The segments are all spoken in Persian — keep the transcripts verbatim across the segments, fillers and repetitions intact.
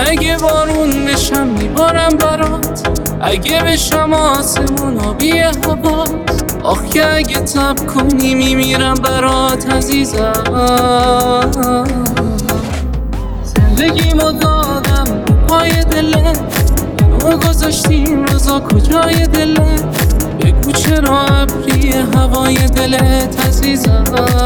اگه بارون بشم میبارم برات، اگه بشم آسمون آبی هوات، آخ که اگه تب کنی میمیرم برات عزیزم. زندگیمو دادم پای دلت، منو گذاشتیم روزا کجای دلت، بگو چرا ابری هوای دلت عزیزم.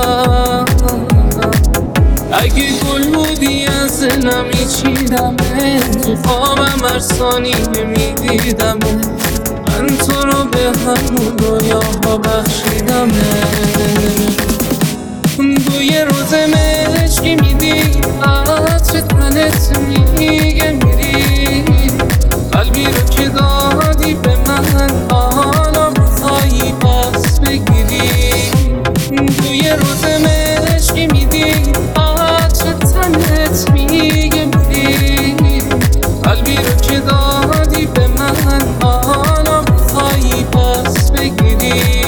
اگه گل بودی از دلم میچیدمت، تو خوابم هر ثانیه میدیدمت، من تو رو به همون رویاها بخشیدمت. بوی روز مشکی میدی، عطر تنت میگه میری، قلبی رو که دادی به من حالا بخوایی پس بگیری. بوی روز مشکی میدی، عطر تنت میگه میری، قلبی رو که دادی به من حالا بخوایی پس بگیری.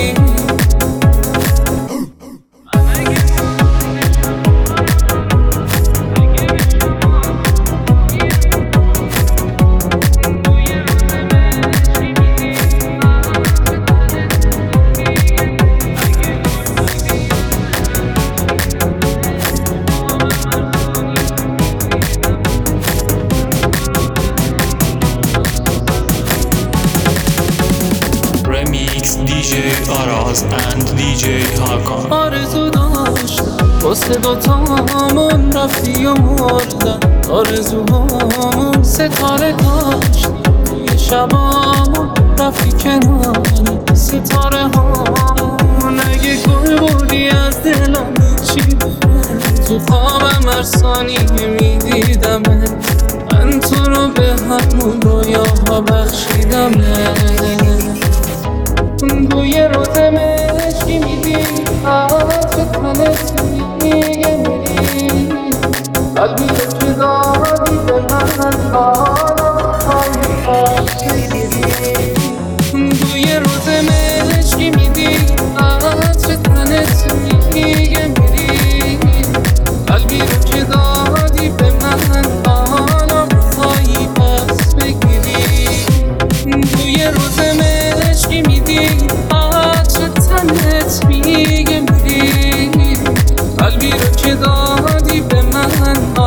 دی جی آراز and دی جی هاکان. آرزو داشتم واسه دوتامون رفتی و مردم، آرزوهامون ستاره داشتیم توی شبامون رفتی کنار ستاره هامون. اگه گل بودی از دلم میچیدم، تو خوابم هر ثانیه میدیدمت، من تو رو به همون رویاها بخشیدمت. بوی روز مشکی میدی، عطر تنت میگه میری، قلبی رو که دادی به من حالا بخوایی پس بگیری. بوی روز مشکی میدی، عطر تنت میگه میری، قلبی رو که دادی به من حالا بخوایی پس بگیری. بوی روز مشکی میدی، عطر تنت میگه میری، قلبی رو که دادی به من